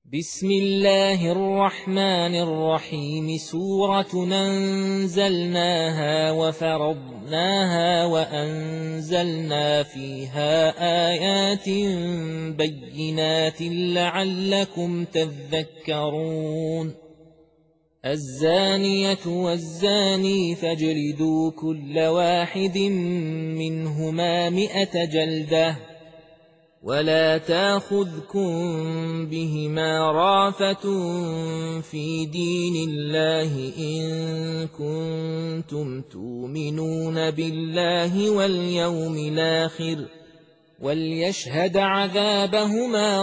بسم الله الرحمن الرحيم سورة أنزلناها وفرضناها وأنزلنا فيها آيات بينات لعلكم تذكرون الزانية والزاني فاجلدوا كل واحد منهما 100 جلدة ولا تاخذكم بهما رافة في دين الله إن كنتم تؤمنون بالله واليوم الآخر وليشهد عذابهما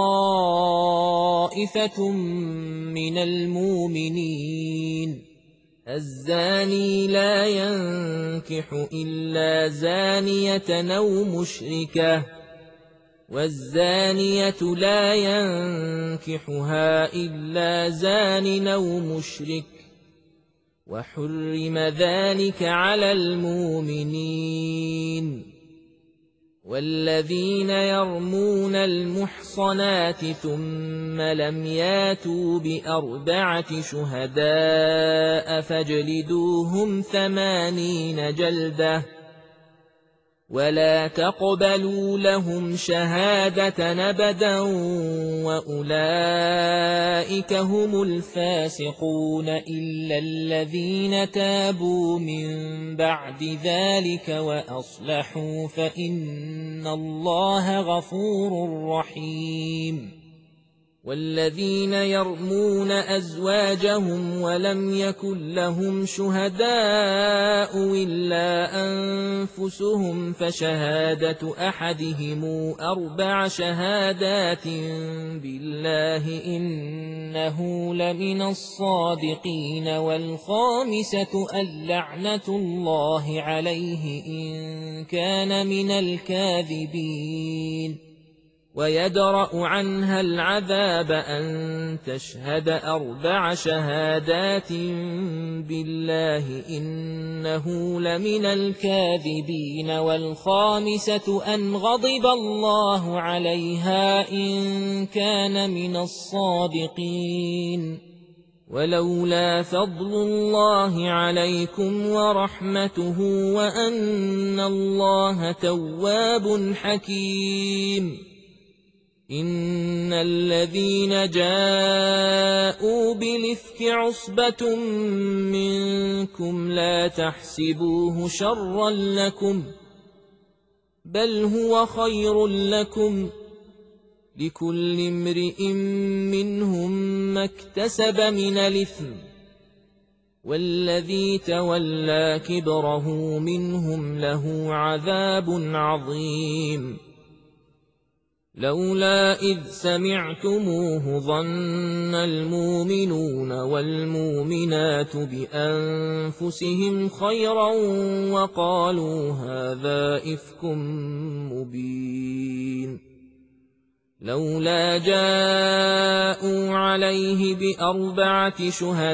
طائفة من المؤمنين الزاني لا ينكح إلا زانية أو مشركة والزانية لا ينكحها إلا زان أو مشرك وحرم ذلك على المؤمنين والذين يرمون المحصنات ثم لم ياتوا ب4 شهداء فاجلدوهم 80 جلدة ولا تقبلوا لهم شهادة أبدا وأولئك هم الفاسقون إلا الذين تابوا من بعد ذلك وأصلحوا فإن الله غفور رحيم والذين يرمون أزواجهم ولم يكن لهم شهداء إلا أنفسهم فشهادة أحدهم 4 شهادات بالله إنه لمن الصادقين والخامسة اللعنة الله عليه إن كان من الكاذبين ويدرأ عنها العذاب أن تشهد 4 شهادات بالله إنه لمن الكاذبين والخامسة أن غضب الله عليها إن كان من الصادقين ولولا فضل الله عليكم ورحمته وأن الله تواب حكيم إن الذين جاءوا بالإفك عصبة منكم لا تحسبوه شرا لكم بل هو خير لكم لكل امرئ منهم ما اكتسب من الإثم والذي تولى كبره منهم له عذاب عظيم لولا إذ سمعتموه ظن المؤمنون والمؤمنات بأنفسهم خيرا وقالوا هذا إفك مبين لولا جاءوا عليه ب4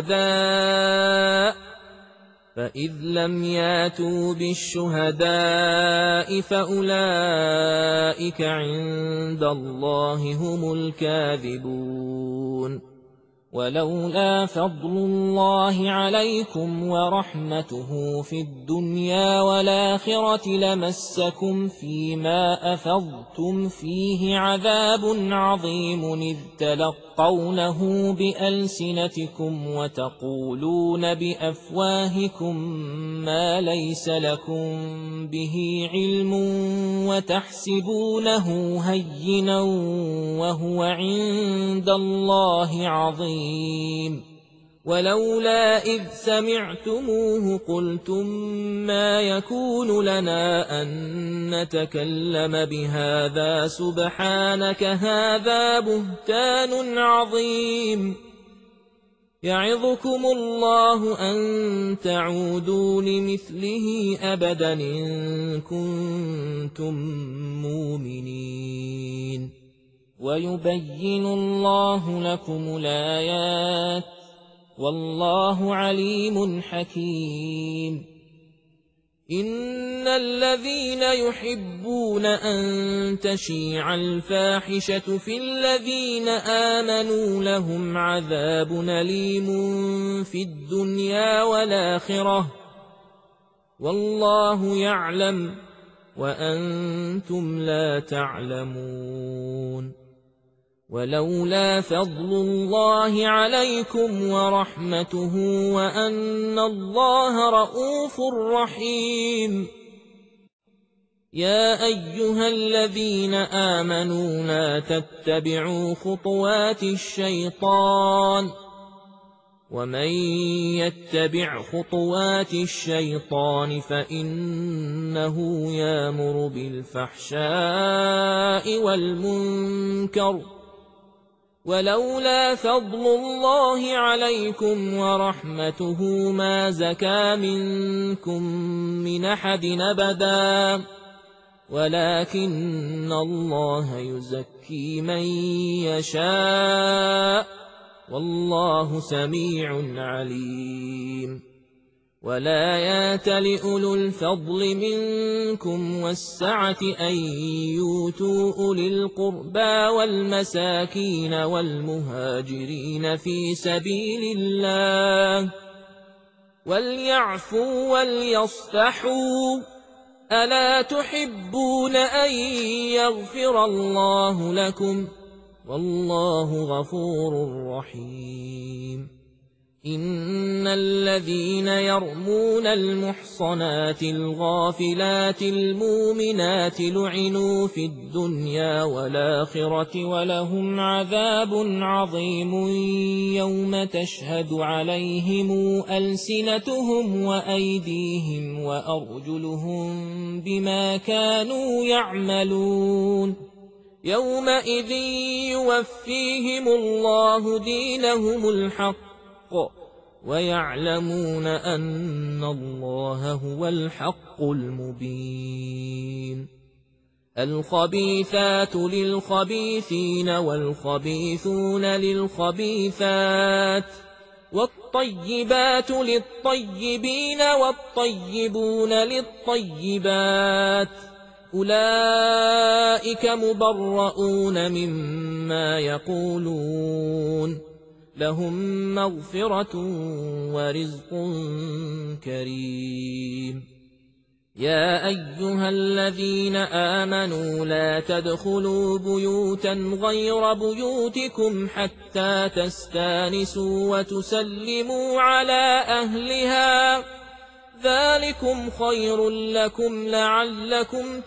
شهداء فإذ لم ياتوا بالشهداء فأولئك عند الله هم الكاذبون ولولا فضل الله عليكم ورحمته في الدنيا والآخرة لمسكم فيما أفضتم فيه عذاب عظيم إذ تلقونه بألسنتكم وتقولون بأفواهكم ما ليس لكم به علم وتحسبونه هينا وهو عند الله عظيم ولولا إذ سمعتموه قلتم ما يكون لنا أن نتكلم بهذا سبحانك هذا بهتان عظيم يعظكم الله أن تعودوا لمثله أبدا إن كنتم مؤمنين ويبين الله لكم الآيات والله عليم حكيم إن الذين يحبون أن تشيع الفاحشة في الذين آمنوا لهم عذاب أليم في الدنيا والآخرة والله يعلم وأنتم لا تعلمون ولولا فضل الله عليكم ورحمته وأن الله رءوف رحيم يا أيها الذين آمنوا لا تتبعوا خطوات الشيطان ومن يتبع خطوات الشيطان فإنه يأمر بالفحشاء والمنكر ولولا فضل الله عليكم ورحمته ما زكى منكم من أحد أبدا ولكن الله يزكي من يشاء والله سميع عليم ولا يأتل أولو الفضل منكم والسعة أن يؤتوا أولي القربى والمساكين والمهاجرين في سبيل الله وليعفوا وليصفحوا ألا تحبون أن يغفر الله لكم والله غفور رحيم إن الذين يرمون المحصنات الغافلات المؤمنات لعنوا في الدنيا والآخرة ولهم عذاب عظيم يوم تشهد عليهم ألسنتهم وأيديهم وأرجلهم بما كانوا يعملون يومئذ يوفيهم الله دينهم الحق ويعلمون أن الله هو الحق المبين الخبيثات للخبيثين والخبيثون للخبيثات والطيبات للطيبين والطيبون للطيبات أولئك مبرؤون مما يقولون لهم مغفرة ورزق كريم يا أيها الذين آمنوا لا تدخلوا بيوتا غير بيوتكم حتى تستانسوا وتسلموا على أهلها ذلكم خير لكم لعلكم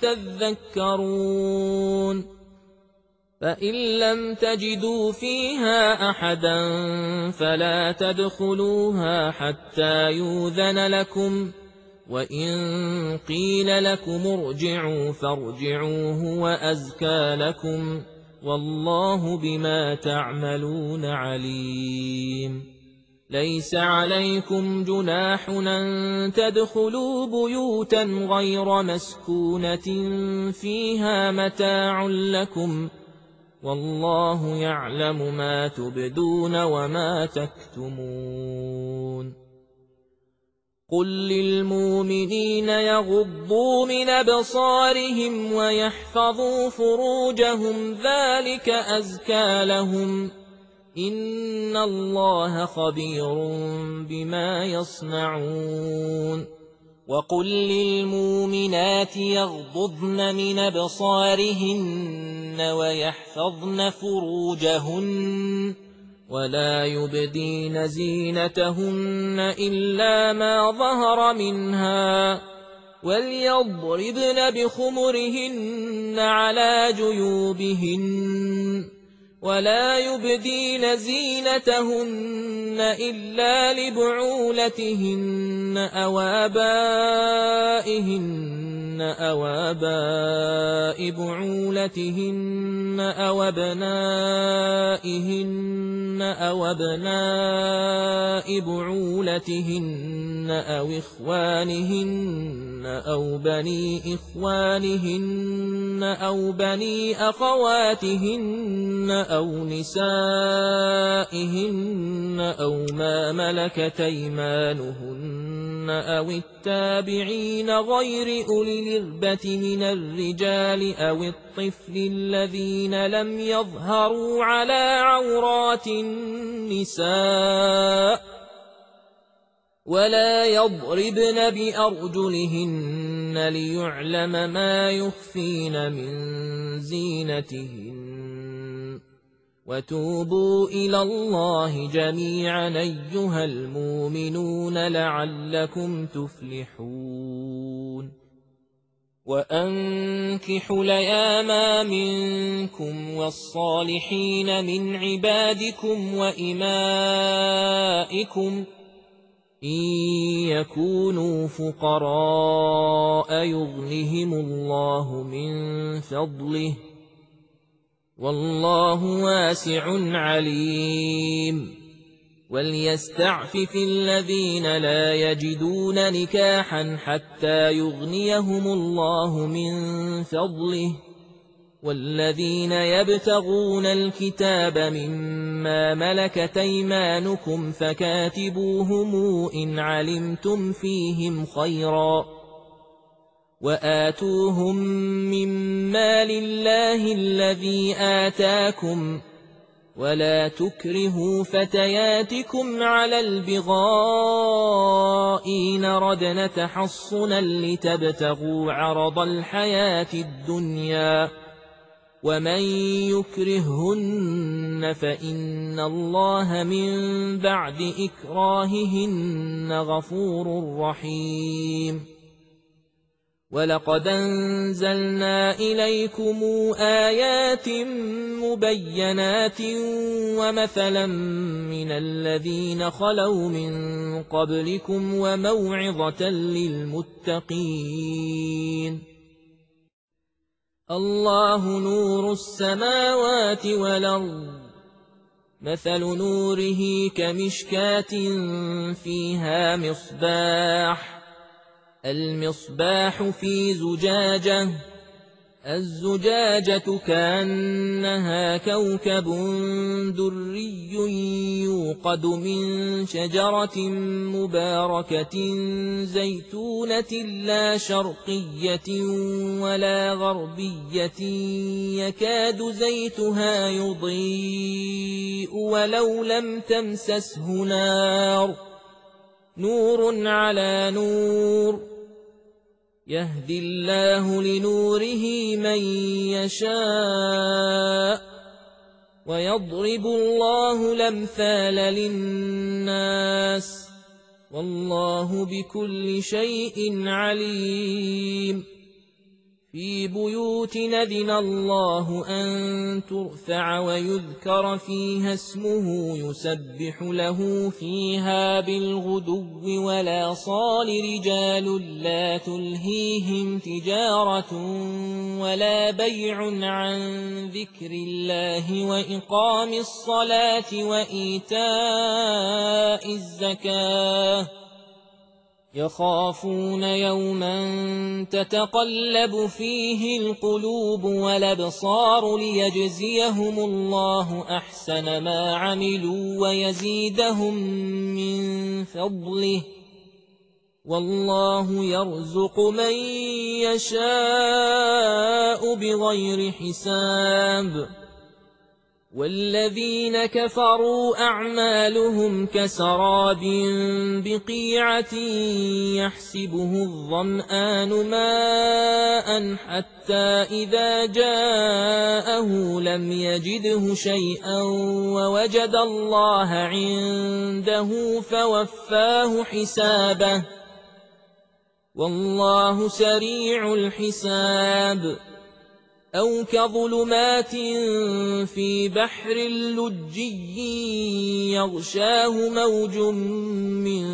تذكرون فإن لم تجدوا فيها أحدا فلا تدخلوها حتى يؤذن لكم وإن قيل لكم ارجعوا فارجعوا هو أزكى لكم والله بما تعملون عليم ليس عليكم جناح أن تدخلوا بيوتا غير مسكونة فيها متاع لكم والله يعلم ما تبدون وما تكتمون قل للمؤمنين يغضوا من أبصارهم ويحفظوا فروجهم ذلك أزكى لهم إن الله خبير بما يصنعون وقل للمؤمنات يغضضن من أبصارهن ويحفظن فروجهن ولا يبدين زينتهن إلا ما ظهر منها وليضربن بخمرهن على جيوبهن ولا يبدين زينتهن إلا لبعولتهن أو آبائهن أو آباء بعولتهن أو أبنائهن أو أبناء بعولتهن أو إخوانهن أو بني إخوانهن أو بني أخواتهن أو نسائهن أو ما ملكت أيمانهن أو التابعين غير أولي الإربة من الرجال أو الطفل الذين لم يظهروا على عورات النساء ولا يضربن بأرجلهن ليعلم ما يخفين من زينتهن وتوبوا إلى الله جميعا أيها المؤمنون لعلكم تفلحون وأنكحوا الأيام منكم والصالحين من عبادكم وإمائكم إن يكونوا فقراء يغنهم الله من فضله والله واسع عليم وليستعفف الذين لا يجدون نكاحا حتى يغنيهم الله من فضله والذين يبتغون الكتاب مما ملكت أيمانكم فكاتبوهم إن علمتم فيهم خيرا وآتوهم مما لله الذي آتاكم ولا تكرهوا فتياتكم على البغاء إن ردن تحصنا لتبتغوا عرض الحياة الدنيا ومن يكرهن فإن الله من بعد إكراههن غفور رحيم ولقد أنزلنا إليكم آيات مبينات ومثلا من الذين خلوا من قبلكم وموعظة للمتقين الله نور السماوات والأرض مثل نوره كمشكاة فيها مصباح المصباح في زجاجة الزجاجة كأنها كوكب دري يوقد من شجرة مباركة زيتونة لا شرقية ولا غربية يكاد زيتها يضيء ولو لم تمسسه نار نور على نور يهدي الله لنوره من يشاء ويضرب الله الأمثال للناس والله بكل شيء عليم في بيوت أذن الله أن ترفع ويذكر فيها اسمه يسبح له فيها بالغدو ولا صال رجال لا تلهيهم تجارة ولا بيع عن ذكر الله وإقام الصلاة وإيتاء الزكاة يخافون يوما تتقلب فيه القلوب والأبصار ليجزيهم الله أحسن ما عملوا ويزيدهم من فضله والله يرزق من يشاء بغير حساب والذين كفروا أعمالهم كسراب بقيعة يحسبه الظمآن ماء حتى إذا جاءه لم يجده شيئا ووجد الله عنده فوفاه حسابه والله سريع الحساب أو كظلمات في بحر لجي يغشاه موج من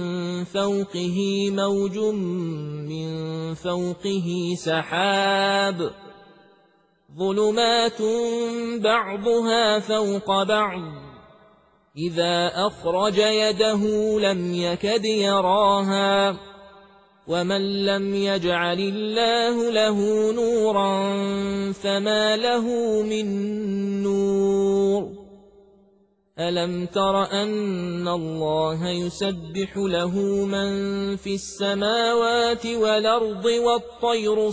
فوقه سحاب ظلمات بعضها فوق بعض إذا أخرج يده لم يكد يراها ومن لم يجعل الله له نورا فما له من نور ألم تر أن الله يسبح له من في السماوات والأرض والطير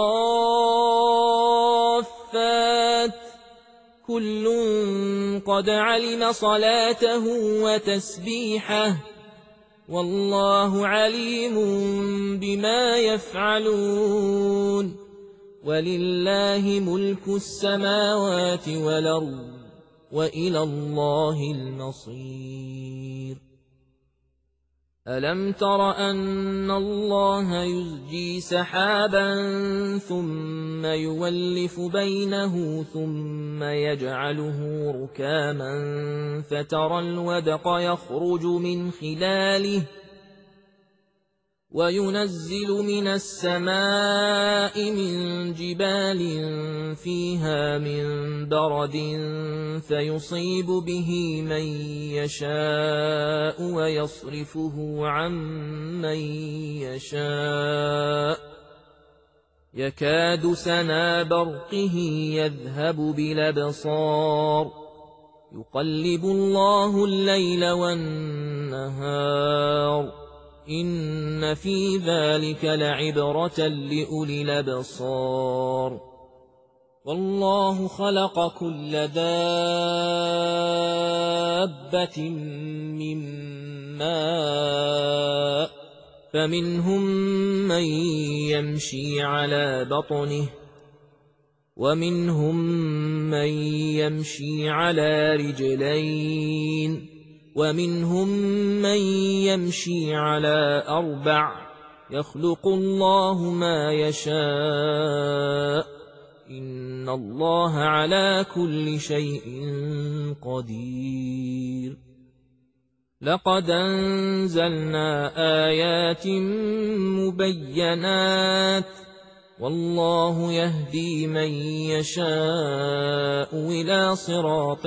صافات كل قد علم صلاته وتسبيحه والله عليم بما يفعلون ولله ملك السماوات والأرض وإلى الله المصير ألم تر أن الله يزجي سحابا ثم يولف بينه ثم يجعله ركاما فترى الودق يخرج من خلاله وينزل من السماء من جبال فيها من برد فيصيب به من يشاء ويصرفه عن من يشاء يكاد سنا برقه يذهب بالأبصار يقلب الله الليل والنهار إن في ذلك لعبرة لأولي الأبصار والله خلق كل دابة من ماء فمنهم من يمشي على بطنه ومنهم من يمشي على رجلين ومنهم من يمشي على أربع يخلق الله ما يشاء إن الله على كل شيء قدير لقد أنزلنا آيات مبينات والله يهدي من يشاء إلى صراط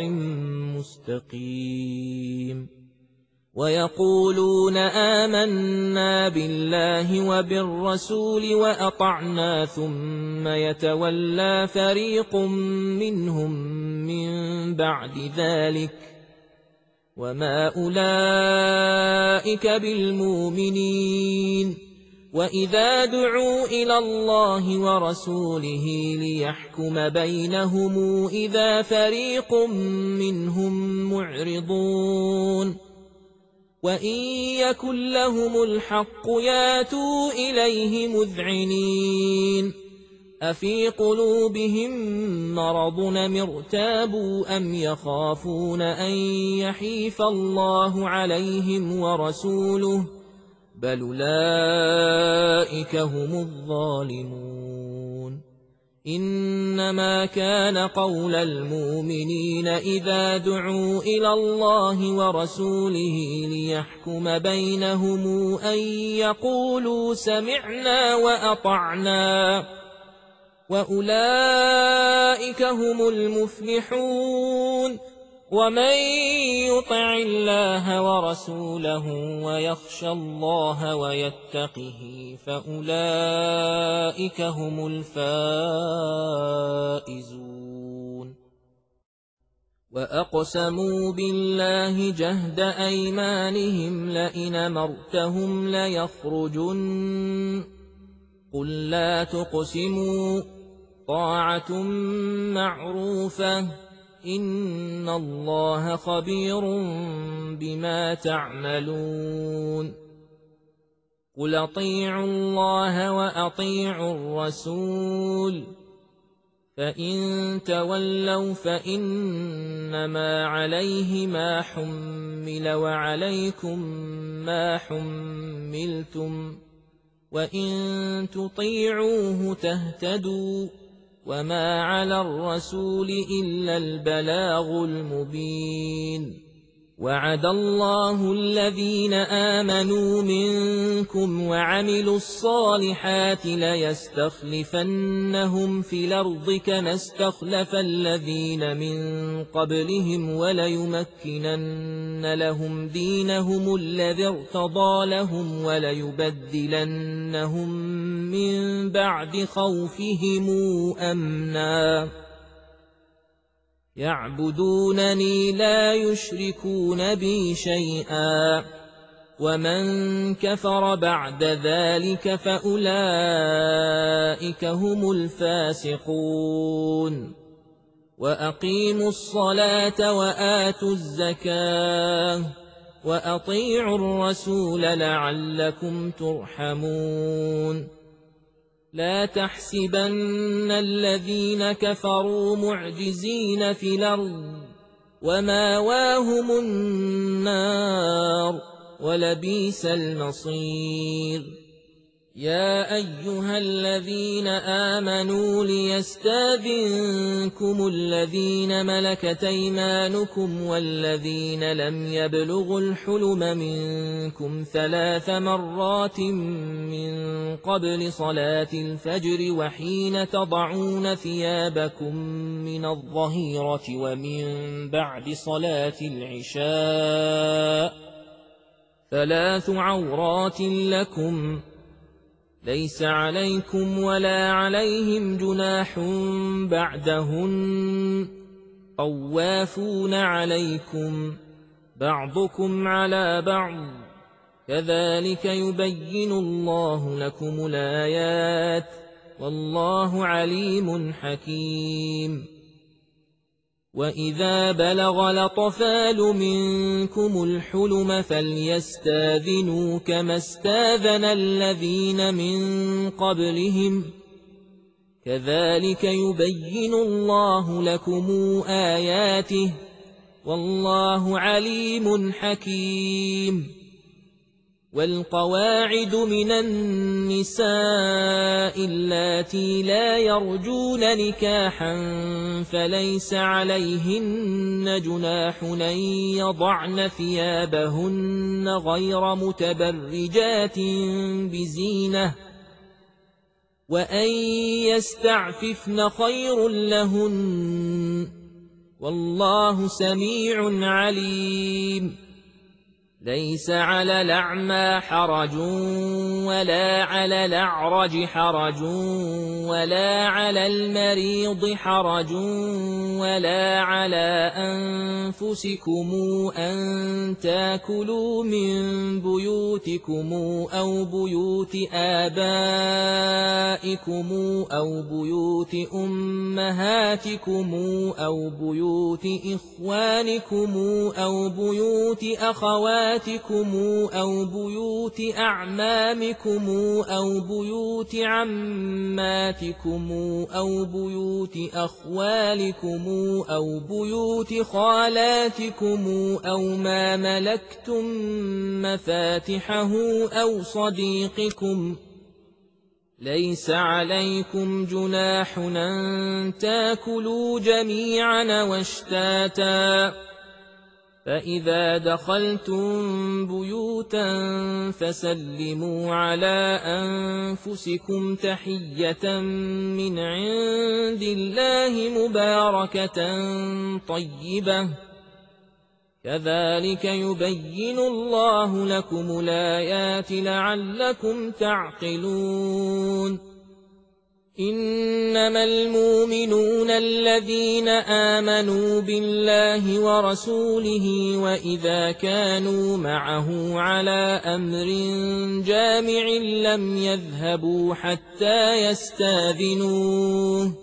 مستقيم ويقولون آمنا بالله وبالرسول وأطعنا ثم يتولى فريق منهم من بعد ذلك وما أولئك بالمؤمنين وإذا دعوا إلى الله ورسوله ليحكم بينهم إذا فريق منهم معرضون وإن يكن لهم الحق ياتوا إليه مذعنين أفي قلوبهم مرض ارتابوا أم يخافون أن يحيف الله عليهم ورسوله بل أولئك هم الظالمون إنما كان قول المؤمنين إذا دعوا إلى الله ورسوله ليحكم بينهم أن يقولوا سمعنا وأطعنا وأولئك هم المفلحون ومن يطع الله ورسوله ويخشى الله ويتقه فأولئك هم الفائزون وأقسموا بالله جهد أيمانهم لئن أمرتهم ليخرجن قل لا تقسموا طاعة معروفة إن الله خبير بما تعملون قل أطيعوا الله وأطيعوا الرسول فإن تولوا فإنما عليه ما حمل وعليكم ما حملتم وإن تطيعوه تهتدوا وما على الرسول إلا البلاغ المبين وعد الله الذين آمنوا منكم وعملوا الصالحات ليستخلفنهم في الأرض كما استخلف الذين من قبلهم وليمكنن لهم دينهم الذي ارتضى لهم وليبدلنهم من بعد خوفهم أمنا يعبدونني لا يشركون بي شيئا ومن كفر بعد ذلك فأولئك هم الفاسقون وأقيموا الصلاة وآتوا الزكاة وأطيعوا الرسول لعلكم ترحمون لا تحسبن الذين كفروا معجزين في الأرض وماواهم النار ولبئس المصير يا أيها الذين آمنوا ليستأذنكم الذين ملكت أيمانكم والذين لم يبلغوا الحلم منكم 3 مرات من قبل صلاة الفجر وحين تضعون ثيابكم من الظهيرة ومن بعد صلاة العشاء 3 عورات لكم ليس عليكم ولا عليهم جناح بعدهن طوافون عليكم بعضكم على بعض كذلك يبين الله لكم الآيات والله عليم حكيم وإذا بلغ الأطفال منكم الحلم فليستاذنوا كما استاذن الذين من قبلهم كذلك يبين الله لكم آياته والله عليم حكيم والقواعد من النساء اللاتي لا يرجون نكاحا فليس عليهن جناح أن يضعن ثيابهن غير متبرجات بزينة وأن يستعففن خير لهن والله سميع عليم ليس على الأعمى حرج ولا على الأعرج حرج ولا على المريض حرج ولا على أنفسكم أن تاكلوا من بيوتكم أو بيوت آبائكم أو بيوت أمهاتكم أو بيوت إخوانكم أو بيوت أخواتكم أو بيوت أعمامكم أو بيوت عماتكم أو بيوت أخوالكم أو بيوت خالاتكم أو ما ملكتم مفاتحه أو صديقكم ليس عليكم جناح أن تاكلوا جميعا واشتاتا فإذا دخلتم بيوتا فسلموا على أنفسكم تحية من عند الله مباركة طيبة كذلك يبين الله لكم الآيات لعلكم تعقلون إنما المؤمنون الذين آمنوا بالله ورسوله وإذا كانوا معه على أمر جامع لم يذهبوا حتى يستاذنوه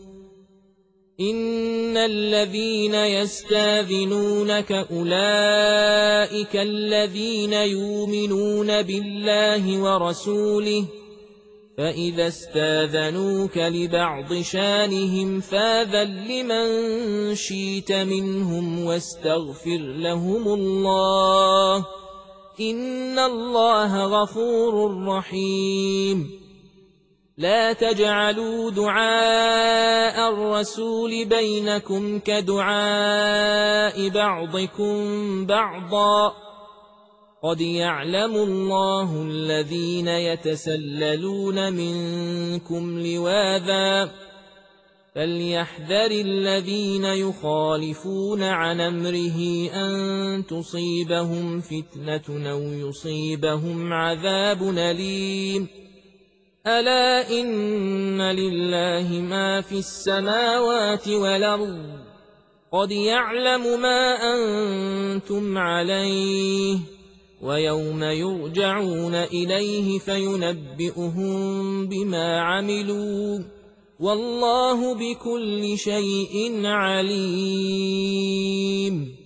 إن الذين يستاذنونك أولئك الذين يؤمنون بالله ورسوله فإذا استاذنوك لبعض شانهم فاذن لمن شئت منهم واستغفر لهم الله إن الله غفور رحيم لا تجعلوا دعاء الرسول بينكم كدعاء بعضكم بعضا قد يعلم الله الذين يتسللون منكم لواذا فليحذر الذين يخالفون عن أمره أن تصيبهم فتنة أو يصيبهم عذاب أليم ألا إن لله ما في السماوات والأرض قد يعلم ما أنتم عليه ويوم يرجعون إليه فينبئهم بما عملوا والله بكل شيء عليم.